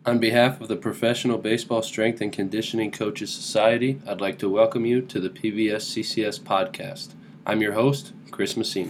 On behalf of the Professional Baseball Strength and Conditioning Coaches Society, I'd like to welcome you to the PBS CCS podcast. I'm your host, Chris Messina.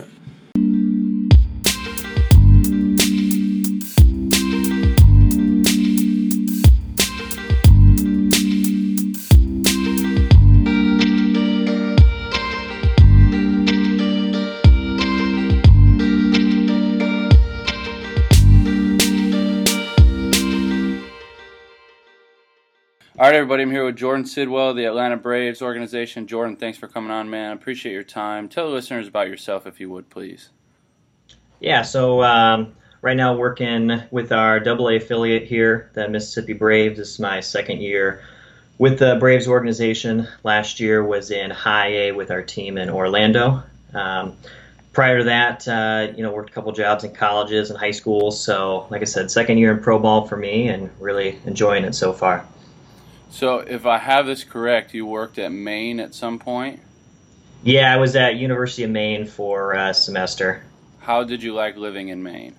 All right, everybody, I'm here with Jordan Sidwell, the Atlanta Braves organization. Jordan, thanks for coming on, man. I appreciate your time. Tell the listeners about yourself, if you would, please. Yeah, so right now working with our AA affiliate here, the Mississippi Braves. This is my second year with the Braves organization. Last year was in High A with our team in Orlando. Prior to that, worked a couple jobs in colleges and high schools. So, like I said, second year in pro ball for me and really enjoying it so far. So if I have this correct, you worked at Maine at some point? Yeah, I was at University of Maine for a semester. How did you like living in Maine?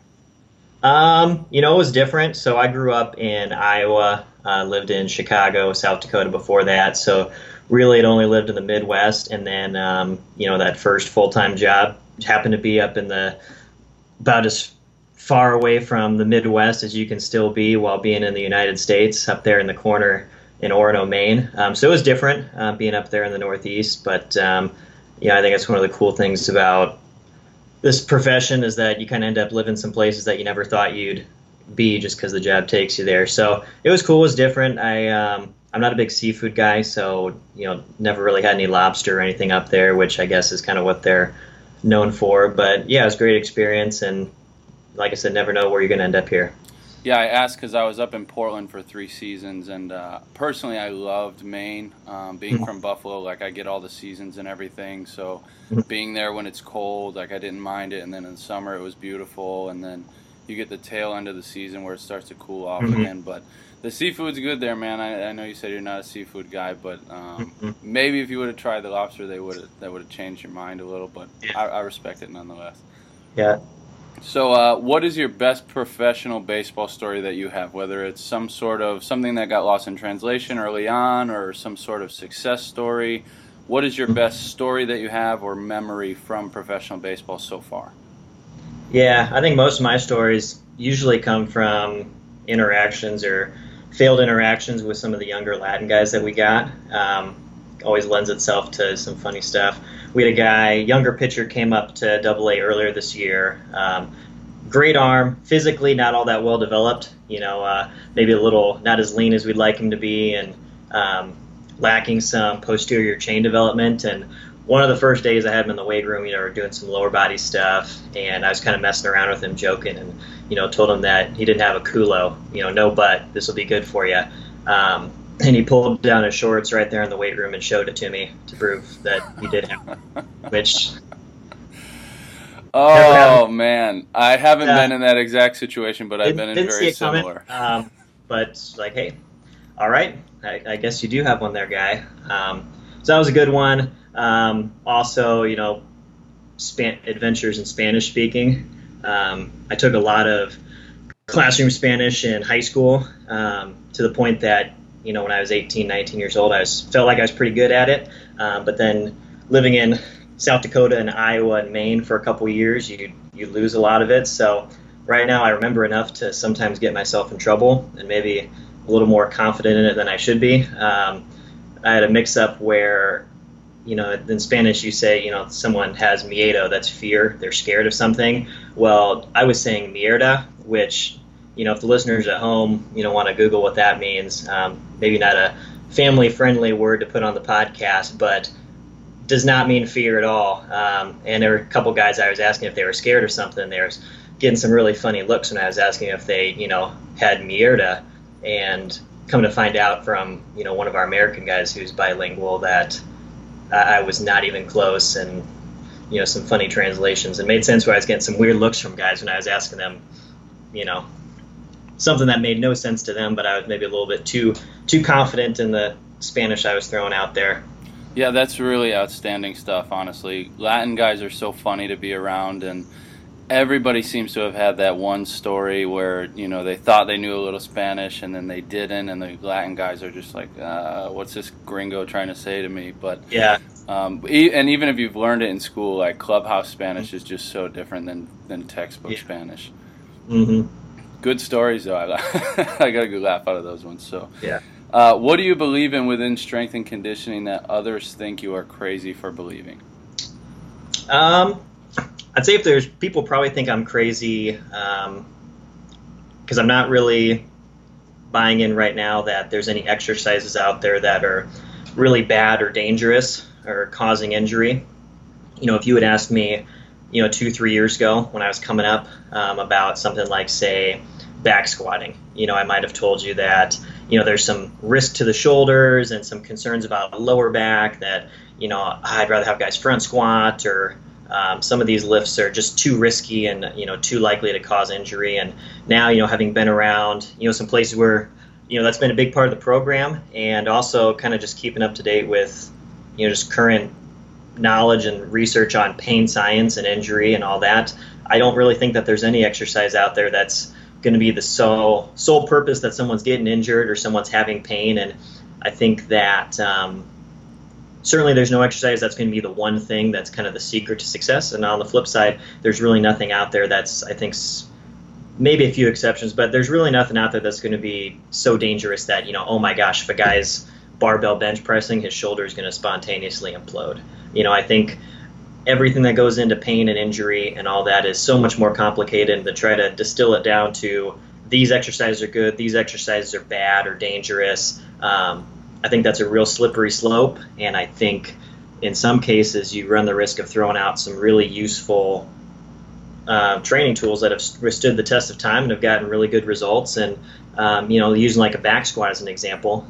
It was different. So I grew up in Iowa, lived in Chicago, South Dakota before that. So really had only lived in the Midwest. And then, that first full-time job happened to be up in about as far away from the Midwest as you can still be while being in the United States, up there in the corner in Orono, Maine. So it was different being up there in the Northeast. But, I think that's one of the cool things about this profession is that you kind of end up living some places that you never thought you'd be just because the job takes you there. So it was cool. It was different. I'm not a big seafood guy, so, never really had any lobster or anything up there, which I guess is kind of what they're known for. But, yeah, it was a great experience. And like I said, never know where you're going to end up here. Yeah, I asked because I was up in Portland for 3 seasons, and personally I loved Maine. Being from Buffalo, I get all the seasons and everything, so being there when it's cold, I didn't mind it, and then in the summer it was beautiful, and then you get the tail end of the season where it starts to cool off again. But the seafood's good there, man. I know you said you're not a seafood guy, but maybe if you would have tried the lobster, that would have changed your mind a little, but yeah. I respect it nonetheless. Yeah. So what is your best professional baseball story that you have, whether it's something that got lost in translation early on or some sort of success story? What is your best story that you have or memory from professional baseball so far? Yeah, I think most of my stories usually come from interactions or failed interactions with some of the younger Latin guys that we got. Always lends itself to some funny stuff. We had a guy, younger pitcher, came up to AA earlier this year. Great arm, physically not all that well developed. Maybe a little not as lean as we'd like him to be, and lacking some posterior chain development. And one of the first days I had him in the weight room, we were doing some lower body stuff, and I was kind of messing around with him, joking, and told him that he didn't have a culo, no butt. This will be good for you. And he pulled down his shorts right there in the weight room and showed it to me to prove that he did have one, which... Oh, man. I haven't been in that exact situation, but I've been in very similar. But hey, all right, I guess you do have one there, guy. So that was a good one. Also, adventures in Spanish speaking. I took a lot of classroom Spanish in high school to the point that when I was 18, 19 years old, felt like I was pretty good at it. But then living in South Dakota and Iowa and Maine for a couple years, you lose a lot of it. So right now I remember enough to sometimes get myself in trouble and maybe a little more confident in it than I should be. I had a mix-up where, in Spanish you say, someone has miedo, that's fear, they're scared of something. Well, I was saying mierda, which... if the listeners at home, want to Google what that means, maybe not a family-friendly word to put on the podcast, but does not mean fear at all. And there were a couple guys I was asking if they were scared or something. They were getting some really funny looks when I was asking if they, had mierda. And come to find out from, one of our American guys who's bilingual that I was not even close, and, some funny translations. It made sense where I was getting some weird looks from guys when I was asking them, something that made no sense to them, but I was maybe a little bit too confident in the Spanish I was throwing out there. Yeah, that's really outstanding stuff, honestly. Latin guys are so funny to be around, and Everybody seems to have had that one story where, they thought they knew a little Spanish and then they didn't, and the Latin guys are just like, what's this gringo trying to say to me? But Yeah. And even if you've learned it in school, like clubhouse Spanish is just so different than textbook Spanish. Mm-hmm. Good stories, though. I got a good laugh out of those ones. So, Yeah. What do you believe in within strength and conditioning that others think you are crazy for believing? I'd say if there's people probably think I'm crazy because I'm not really buying in right now that there's any exercises out there that are really bad or dangerous or causing injury. If you had asked me, 2-3 years ago when I was coming up about something like, say, back squatting, I might have told you that, there's some risk to the shoulders and some concerns about lower back that, I'd rather have guys front squat, or some of these lifts are just too risky and, too likely to cause injury. And now, having been around, some places where, that's been a big part of the program, and also kind of just keeping up to date with, just current knowledge and research on pain science and injury and all that, I don't really think that there's any exercise out there that's going to be the sole purpose that someone's getting injured or someone's having pain. And I think that certainly there's no exercise that's going to be the one thing that's kind of the secret to success. And on the flip side, there's really nothing out there that's, I think, maybe a few exceptions, but there's really nothing out there that's going to be so dangerous that, oh my gosh, if a guy's barbell bench pressing, his shoulder is going to spontaneously implode. I think everything that goes into pain and injury and all that is so much more complicated, and to try to distill it down to these exercises are good, these exercises are bad or dangerous, I think that's a real slippery slope. And I think in some cases you run the risk of throwing out some really useful training tools that have withstood the test of time and have gotten really good results. And, using like a back squat as an example,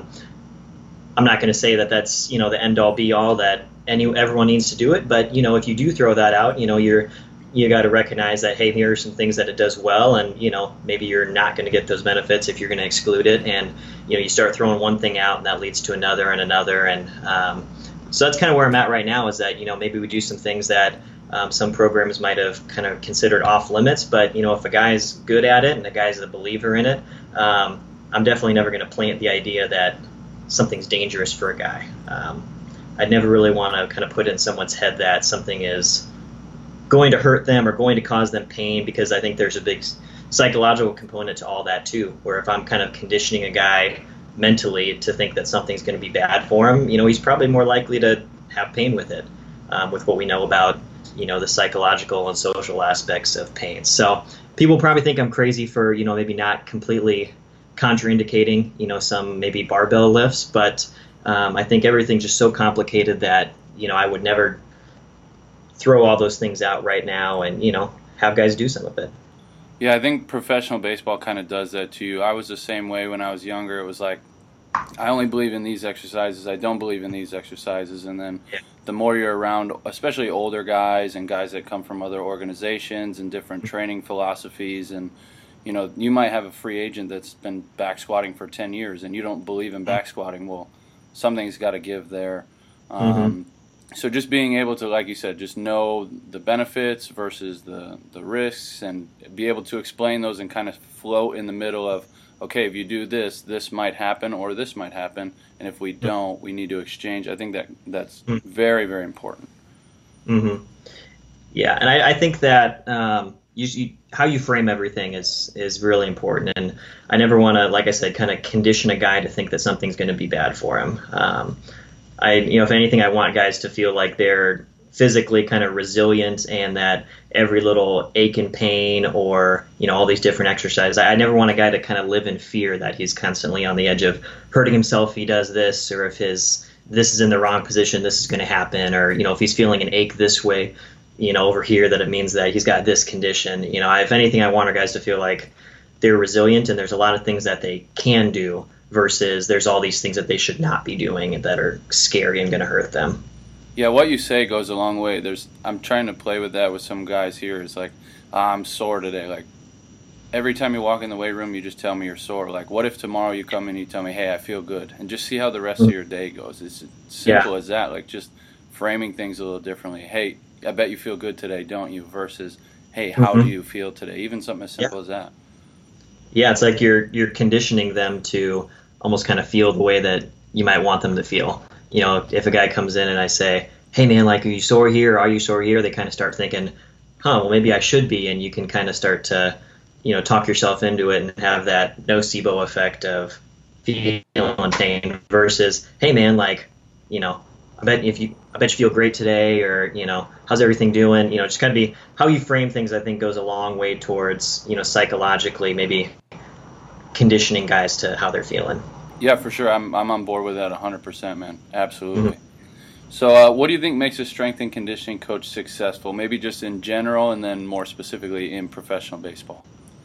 I'm not going to say that that's, the end all be all that everyone needs to do it. But, if you do throw that out, you got to recognize that, hey, here are some things that it does well. And, maybe you're not going to get those benefits if you're going to exclude it. And, you start throwing one thing out and that leads to another and another. And so that's kind of where I'm at right now, is that, maybe we do some things that some programs might have kind of considered off limits. But, if a guy's good at it and a guy's a believer in it, I'm definitely never going to plant the idea that something's dangerous for a guy. I'd never really want to kind of put in someone's head that something is going to hurt them or going to cause them pain, because I think there's a big psychological component to all that too, where if I'm kind of conditioning a guy mentally to think that something's going to be bad for him, he's probably more likely to have pain with it, with what we know about, the psychological and social aspects of pain. So people probably think I'm crazy for, maybe not completely contraindicating, some maybe barbell lifts, but I think everything's just so complicated that, I would never throw all those things out right now and, have guys do some of it. Yeah, I think professional baseball kind of does that to you. I was the same way when I was younger. It was like, I only believe in these exercises, I don't believe in these exercises. And then the more you're around, especially older guys and guys that come from other organizations and different training philosophies, and you might have a free agent that's been back squatting for 10 years and you don't believe in back squatting. Well, something's got to give there. So just being able to, like you said, just know the benefits versus the risks, and be able to explain those and kind of float in the middle of, okay, if you do this, this might happen or this might happen, and if we don't, we need to exchange. I think that's very, very important. Yeah, and I think that how you frame everything is really important, and I never want to, like I said, kind of condition a guy to think that something's going to be bad for him. If anything, I want guys to feel like they're physically kind of resilient, and that every little ache and pain or, all these different exercises, I never want a guy to kind of live in fear that he's constantly on the edge of hurting himself if he does this, or if this is in the wrong position, this is going to happen, or, if he's feeling an ache this way, over here, that it means that he's got this condition. If anything, I want our guys to feel like they're resilient and there's a lot of things that they can do, versus there's all these things that they should not be doing that are scary and going to hurt them. Yeah, what you say goes a long way. I'm trying to play with that with some guys here. It's like, I'm sore today. Like, every time you walk in the weight room, you just tell me you're sore. Like, what if tomorrow you come in and you tell me, hey, I feel good? And just see how the rest of your day goes. It's as simple as that. Like, just framing things a little differently. Hey, I bet you feel good today, don't you? Versus, hey, how do you feel today? Even something as simple as that. Yeah, it's like you're conditioning them to almost kind of feel the way that you might want them to feel. If a guy comes in and I say, hey man, like, are you sore here? Are you sore here? They kind of start thinking, well, maybe I should be. And you can kind of start to, talk yourself into it and have that nocebo effect of feeling pain versus, hey man, like, I bet you feel great today, or, how's everything doing? Just kind of be how you frame things, I think goes a long way towards, psychologically maybe conditioning guys to how they're feeling. Yeah, for sure. I'm on board with that 100%, man. Absolutely. Mm-hmm. So what do you think makes a strength and conditioning coach successful? Maybe just in general and then more specifically in professional baseball.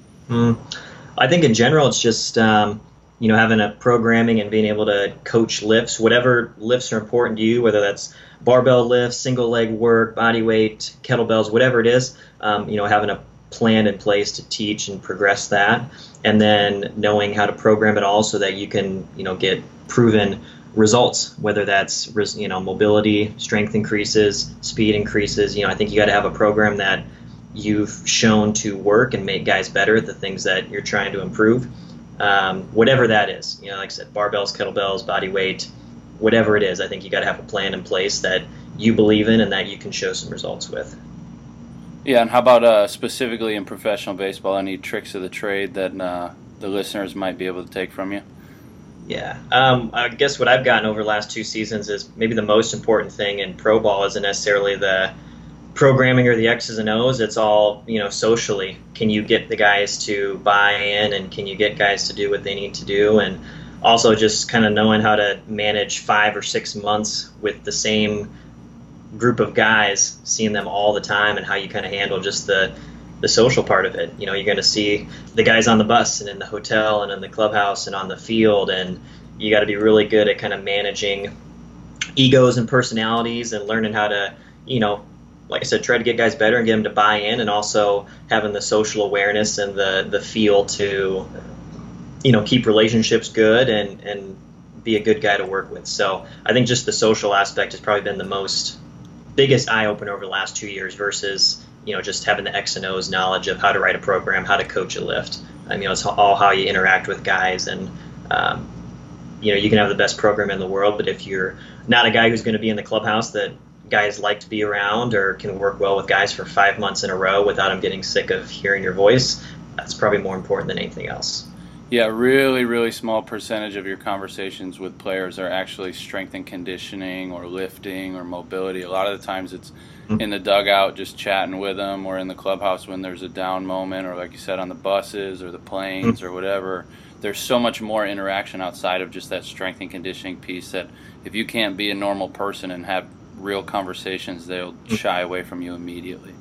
I think in general it's just, having a programming and being able to coach lifts, whatever lifts are important to you, whether that's barbell lifts, single leg work, body weight, kettlebells, whatever it is, having a plan in place to teach and progress that, and then knowing how to program it all so that you can, get proven results, whether that's, mobility, strength increases, speed increases. I think you got to have a program that you've shown to work and make guys better at the things that you're trying to improve. Whatever that is, like I said, barbells, kettlebells, body weight, whatever it is, I think you got to have a plan in place that you believe in and that you can show some results with. Yeah, and how about specifically in professional baseball, any tricks of the trade that the listeners might be able to take from you? Yeah, I guess what I've gotten over the last 2 seasons is maybe the most important thing in pro ball isn't necessarily the programming or the X's and O's. It's all, socially. Can you get the guys to buy in, and can you get guys to do what they need to do? And also just kind of knowing how to manage 5 or 6 months with the same group of guys, seeing them all the time, and how you kind of handle just the social part of it. You're going to see the guys on the bus and in the hotel and in the clubhouse and on the field, and you got to be really good at kind of managing egos and personalities and learning how to, like I said, try to get guys better and get them to buy in, and also having the social awareness and the feel to, keep relationships good and be a good guy to work with. So I think just the social aspect has probably been the biggest eye-opener over the last 2 years versus, just having the X and O's knowledge of how to write a program, how to coach a lift. It's all how you interact with guys, and, you can have the best program in the world, but if you're not a guy who's going to be in the clubhouse that guys like to be around or can work well with guys for 5 months in a row without them getting sick of hearing your voice, that's probably more important than anything else. Yeah, really, really small percentage of your conversations with players are actually strength and conditioning or lifting or mobility. A lot of the times it's in the dugout just chatting with them, or in the clubhouse when there's a down moment, or like you said, on the buses or the planes or whatever. There's so much more interaction outside of just that strength and conditioning piece that if you can't be a normal person and have real conversations, they'll shy away from you immediately.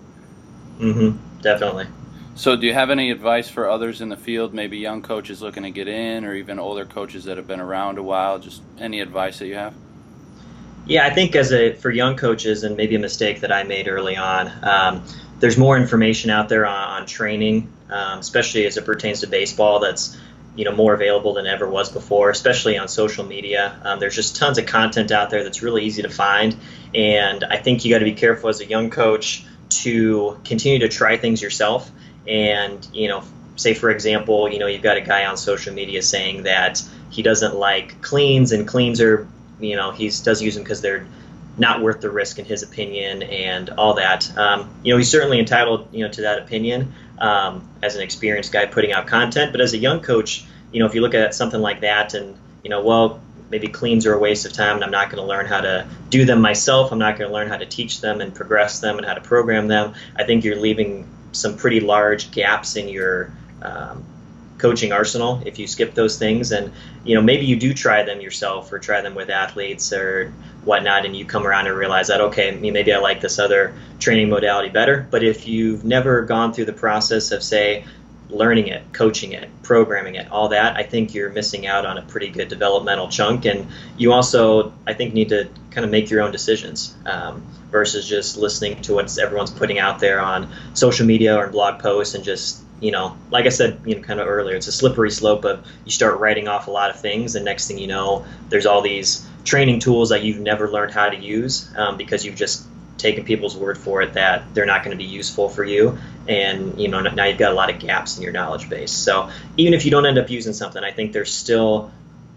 Definitely. So do you have any advice for others in the field, maybe young coaches looking to get in, or even older coaches that have been around a while? Just any advice that you have? Yeah, I think for young coaches, and maybe a mistake that I made early on, there's more information out there on training, especially as it pertains to baseball, that's more available than ever was before, especially on social media. There's just tons of content out there that's really easy to find, and I think you got to be careful as a young coach to continue to try things yourself. And, say, for example, you've got a guy on social media saying that he doesn't like cleans, and cleans are, he does use them because they're not worth the risk in his opinion and all that. He's certainly entitled, to that opinion as an experienced guy putting out content. But as a young coach, if you look at something like that and, maybe cleans are a waste of time and I'm not going to learn how to do them myself, I'm not going to learn how to teach them and progress them and how to program them, I think you're leaving some pretty large gaps in your coaching arsenal if you skip those things. And maybe you do try them yourself or try them with athletes or whatnot, and you come around and realize that, okay, maybe I like this other training modality better. But if you've never gone through the process of, say, learning it, coaching it, programming it, all that, I think you're missing out on a pretty good developmental chunk. And you also, I think, need to kind of make your own decisions versus just listening to what everyone's putting out there on social media or in blog posts and just, like I said, kind of earlier, it's a slippery slope of you start writing off a lot of things, and next thing you know, there's all these training tools that you've never learned how to use because you've just taking people's word for it that they're not going to be useful for you. And, now you've got a lot of gaps in your knowledge base. So even if you don't end up using something, I think there's still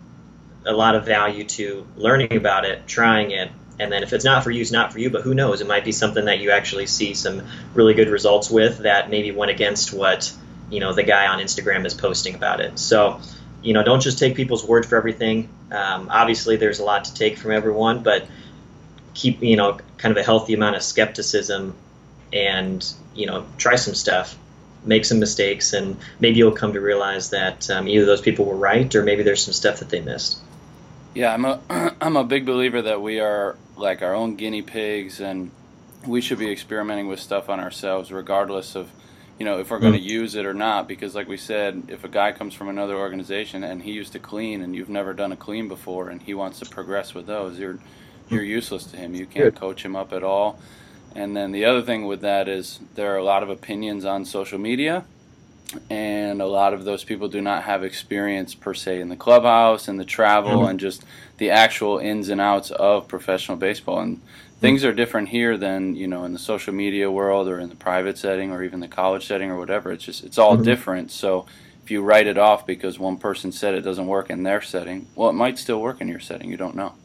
a lot of value to learning about it, trying it. And then if it's not for you, it's not for you, but who knows? It might be something that you actually see some really good results with that maybe went against what, the guy on Instagram is posting about it. So, don't just take people's word for everything. Obviously, there's a lot to take from everyone, but keep, kind of a healthy amount of skepticism and, try some stuff, make some mistakes, and maybe you'll come to realize that either those people were right or maybe there's some stuff that they missed. Yeah, I'm a big believer that we are like our own guinea pigs, and we should be experimenting with stuff on ourselves regardless of, if we're going to use it or not, because like we said, if a guy comes from another organization and he used to clean and you've never done a clean before and he wants to progress with those, you're useless to him. You can't coach him up at all. And then the other thing with that is there are a lot of opinions on social media, and a lot of those people do not have experience per se in the clubhouse and the travel and just the actual ins and outs of professional baseball. And things are different here than, in the social media world or in the private setting or even the college setting or whatever. It's all different. So if you write it off because one person said it doesn't work in their setting, well, it might still work in your setting. You don't know.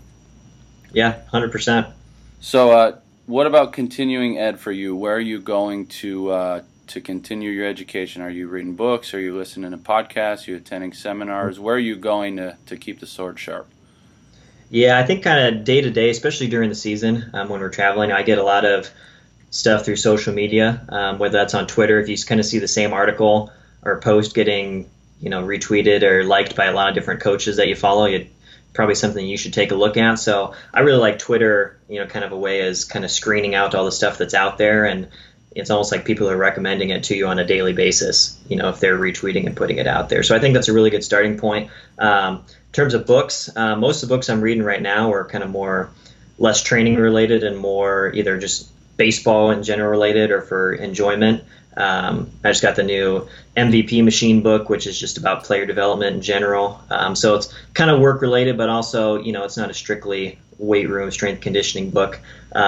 Yeah, 100%. So what about continuing ed for you? Where are you going to continue your education? Are you reading books? Are you listening to podcasts? Are you attending seminars? Where are you going to keep the sword sharp? Yeah, I think kind of day to day, especially during the season when we're traveling, I get a lot of stuff through social media, whether that's on Twitter. If you kind of see the same article or post getting, retweeted or liked by a lot of different coaches that you follow, it's probably something you should take a look at. So I really like Twitter, kind of a way as kind of screening out all the stuff that's out there, and it's almost like people are recommending it to you on a daily basis, if they're retweeting and putting it out there. So I think that's a really good starting point. In terms of books, most of the books I'm reading right now are kind of less training related and more either just baseball in general related or for enjoyment. I just got the new MVP Machine book, which is just about player development in general. So it's kind of work related, but also, it's not a strictly weight room strength conditioning book.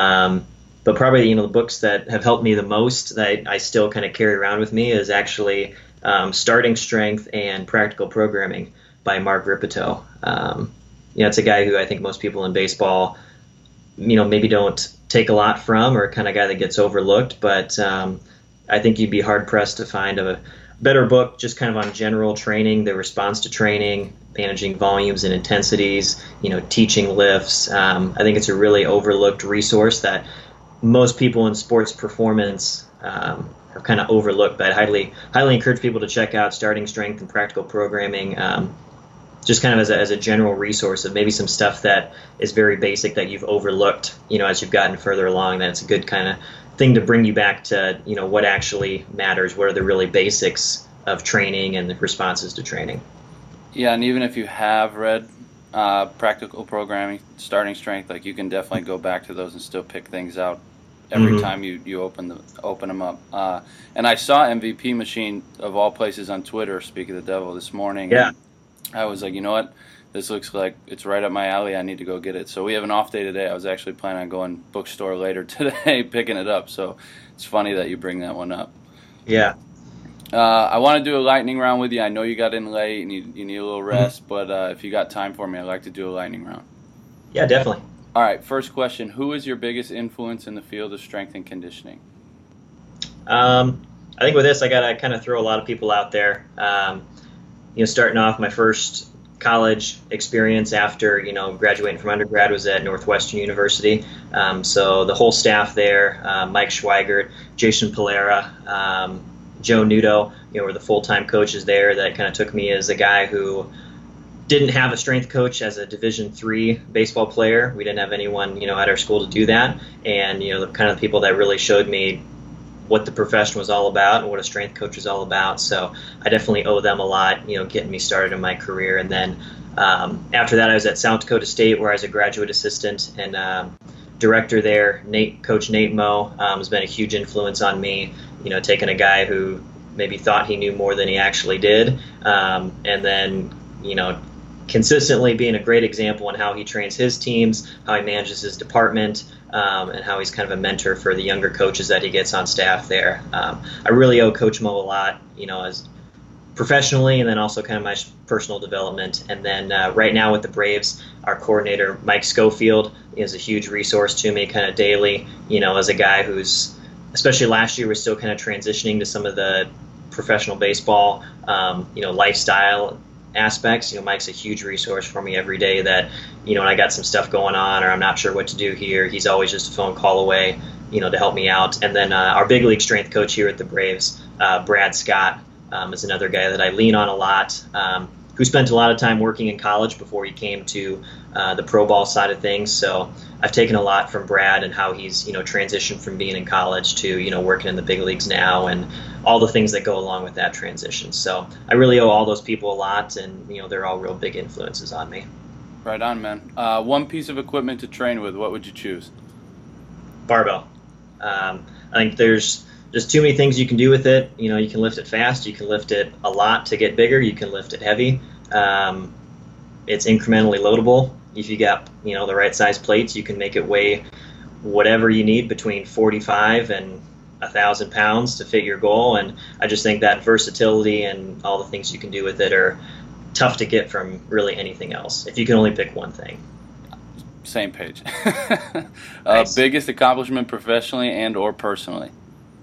But probably, the books that have helped me the most that I still kind of carry around with me is actually Starting Strength and Practical Programming by Mark Rippetoe. It's a guy who I think most people in baseball, maybe don't take a lot from, or kind of guy that gets overlooked. But I think you'd be hard pressed to find a better book just kind of on general training, the response to training, managing volumes and intensities, teaching lifts. I think it's a really overlooked resource that most people in sports performance have kind of overlooked, but I highly encourage people to check out Starting Strength and Practical Programming, just kind of as a general resource of maybe some stuff that is very basic that you've overlooked, as you've gotten further along. That it's a good kind of thing to bring you back to, what actually matters, what are the really basics of training and the responses to training. Yeah, and even if you have read Practical Programming, Starting Strength, like you can definitely go back to those and still pick things out every time you open them up. And I saw MVP Machine of all places on Twitter, speak of the devil, this morning. Yeah. And I was like, you know what? This looks like it's right up my alley. I need to go get it. So we have an off day today. I was actually planning on going bookstore later today, picking it up. So it's funny that you bring that one up. Yeah. I want to do a lightning round with you. I know you got in late and you need a little rest, but if you got time for me, I'd like to do a lightning round. Yeah, definitely. All right, first question. Who is your biggest influence in the field of strength and conditioning? I think with this, I got to kind of throw a lot of people out there. Starting off, my first college experience after, graduating from undergrad was at Northwestern University. So the whole staff there, Mike Schweigert, Jason Polera, Joe Nudo, were the full-time coaches there that kind of took me as a guy who didn't have a strength coach as a Division III baseball player. We didn't have anyone, at our school to do that. And, the kind of people that really showed me what the profession was all about and what a strength coach was all about. So I definitely owe them a lot, getting me started in my career. And then after that, I was at South Dakota State, where I was a graduate assistant and director there. Coach Nate Moe has been a huge influence on me, taking a guy who maybe thought he knew more than he actually did. And then, consistently being a great example on how he trains his teams, how he manages his department, and how he's kind of a mentor for the younger coaches that he gets on staff there. I really owe Coach Mo a lot, as professionally, and then also kind of my personal development. And then right now with the Braves, our coordinator, Mike Schofield, is a huge resource to me kind of daily, as a guy who's, especially last year, was still kind of transitioning to some of the professional baseball, lifestyle aspects. Mike's a huge resource for me every day that, when I got some stuff going on or I'm not sure what to do here, he's always just a phone call away, to help me out. And then our big league strength coach here at the Braves, Brad Scott, is another guy that I lean on a lot, who spent a lot of time working in college before he came to the pro ball side of things. So I've taken a lot from Brad and how he's, transitioned from being in college to, working in the big leagues now and all the things that go along with that transition. So I really owe all those people a lot, and, they're all real big influences on me. Right on, man. One piece of equipment to train with, what would you choose? Barbell. I think there's just too many things you can do with it. You can lift it fast, you can lift it a lot to get bigger, you can lift it heavy. It's incrementally loadable. If you got, the right size plates, you can make it weigh whatever you need between 45 and 1,000 pounds to fit your goal. And I just think that versatility and all the things you can do with it are tough to get from really anything else if you can only pick one thing. Same page. Nice. Biggest accomplishment professionally and or personally?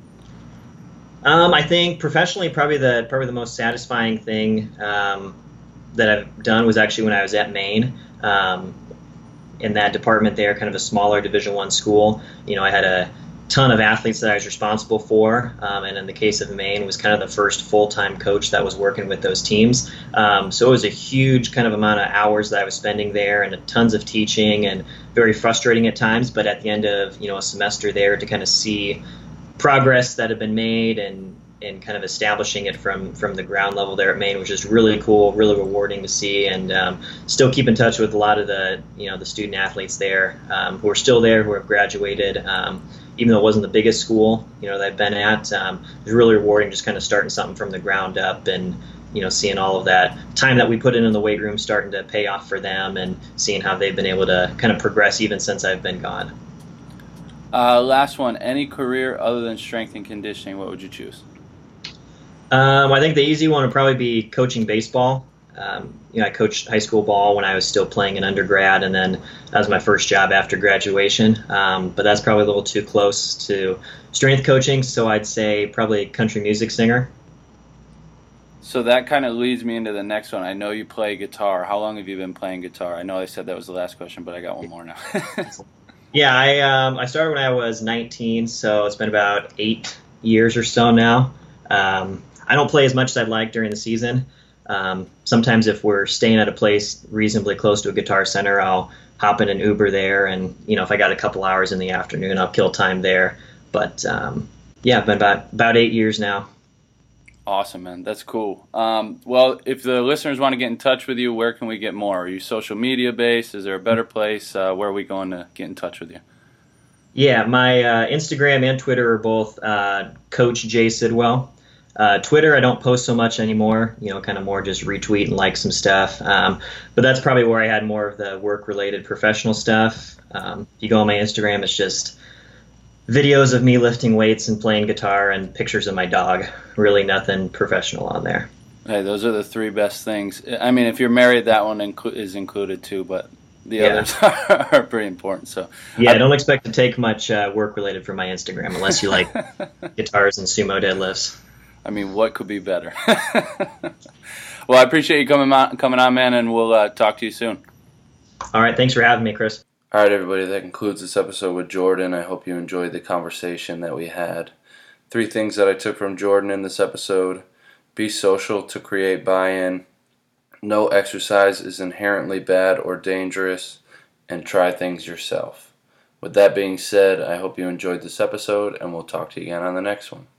I think professionally, probably the most satisfying thing that I've done was actually when I was at Maine. In that department there, kind of a smaller Division I school. I had a ton of athletes that I was responsible for, and in the case of Maine, was kind of the first full-time coach that was working with those teams. So it was a huge kind of amount of hours that I was spending there, and tons of teaching, and very frustrating at times. But at the end of a semester there, to kind of see progress that had been made and kind of establishing it from the ground level there at Maine was just really cool, really rewarding to see, and still keep in touch with a lot of the the student athletes there who are still there, who have graduated. Even though it wasn't the biggest school that I've been at, it was really rewarding just kind of starting something from the ground up and seeing all of that time that we put in the weight room starting to pay off for them, and seeing how they've been able to kind of progress even since I've been gone. Last one. Any career other than strength and conditioning, what would you choose? I think the easy one would probably be coaching baseball. I coached high school ball when I was still playing in undergrad, and then that was my first job after graduation. But that's probably a little too close to strength coaching, so I'd say probably a country music singer. So that kind of leads me into the next one. I know you play guitar. How long have you been playing guitar? I know I said that was the last question, but I got one more now. Yeah, I started when I was 19, so it's been about 8 years or so now. I don't play as much as I'd like during the season. Sometimes if we're staying at a place reasonably close to a guitar center, I'll hop in an Uber there, and if I got a couple hours in the afternoon, I'll kill time there. But yeah, I've been about 8 years now. Awesome, man. That's cool. Well, if the listeners want to get in touch with you, where can we get more? Are you social media based? Is there a better place? Where are we going to get in touch with you? Yeah, my Instagram and Twitter are both Coach J Sidwell. Twitter, I don't post so much anymore, kind of more just retweet and like some stuff. But that's probably where I had more of the work-related professional stuff. If you go on my Instagram, it's just videos of me lifting weights and playing guitar and pictures of my dog. Really nothing professional on there. Hey, those are the three best things. I mean, if you're married, that one is included too, but the others are pretty important. So yeah, I don't expect to take much work-related from my Instagram unless you like guitars and sumo deadlifts. I mean, what could be better? Well, I appreciate you coming on, man, and we'll talk to you soon. All right, thanks for having me, Chris. All right, everybody, that concludes this episode with Jordan. I hope you enjoyed the conversation that we had. 3 things that I took from Jordan in this episode: be social to create buy-in, no exercise is inherently bad or dangerous, and try things yourself. With that being said, I hope you enjoyed this episode, and we'll talk to you again on the next one.